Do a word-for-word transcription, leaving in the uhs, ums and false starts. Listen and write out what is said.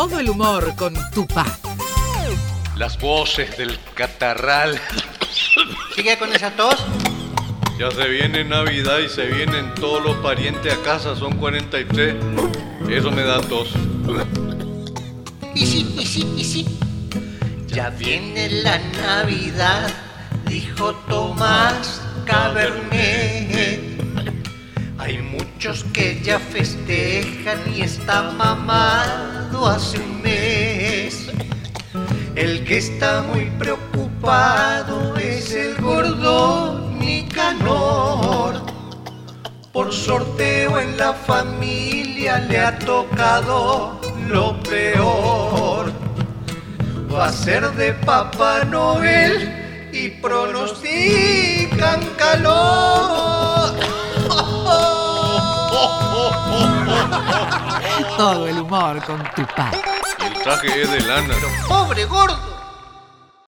Todo el humor con Tupá. Las voces del catarral. ¿Sigue con esa tos? Ya se viene Navidad y se vienen todos los parientes a casa, son cuarenta y tres. Eso me da tos. Y sí, y sí, y sí. Ya viene la Navidad, dijo Tomás Cabernet. Hay muchos que ya festejan y está mamado hace un mes. El que está muy preocupado es el gordo Nicanor. Por sorteo en la familia le ha tocado lo peor. Va a ser de Papá Noel y pronostican calor. Todo el humor con Tupá. El traje es de lana. ¡Pobre gordo!